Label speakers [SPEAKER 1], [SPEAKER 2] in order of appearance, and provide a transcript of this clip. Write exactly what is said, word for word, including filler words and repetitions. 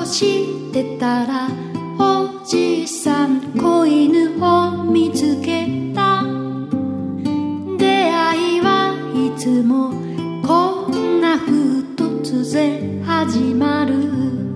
[SPEAKER 1] してたらおじさん子犬を見つけた。出会いはいつもこんなふう突然始まる。